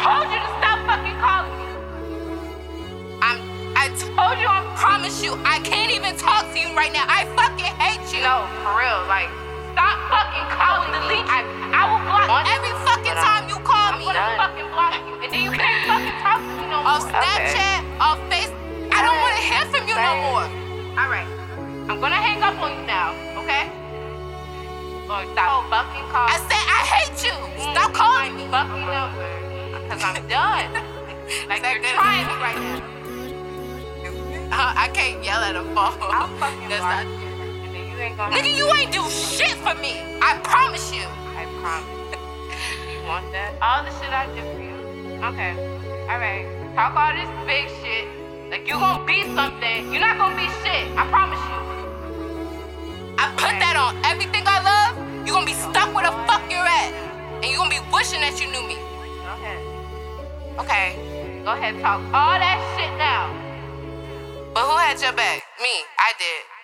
told you to stop fucking calling me. I told you, I promise you, I can't even talk to you right now. I fucking hate you. No, for real, like, stop fucking calling me. I will block every fucking time you call me. I'm gonna fucking block you. And then you can't fucking talk to me no more. Off Snapchat, off Facebook. I don't want to hear from you no more. Alright. I'm gonna hang up on you now, okay? Or stop fucking calling. I said I hate you. Stop calling me. Fucking number. Because I'm done. Like, you're trying me right now. I can't yell at a phone. I'll fucking block you. And then you ain't gonna... Nigga, you ain't do shit for me. I promise you. I promise. You want that? All the shit I did for you. Okay. Alright. Talk all this big shit. Like, you gonna be something. You're not gonna be shit. I promise you. I put that on everything I love. You're gonna be stuck where the fuck you're at. And you're gonna be wishing that you knew me. Go ahead. Okay. Go ahead, talk all that shit now. But who had your back? Me. I did.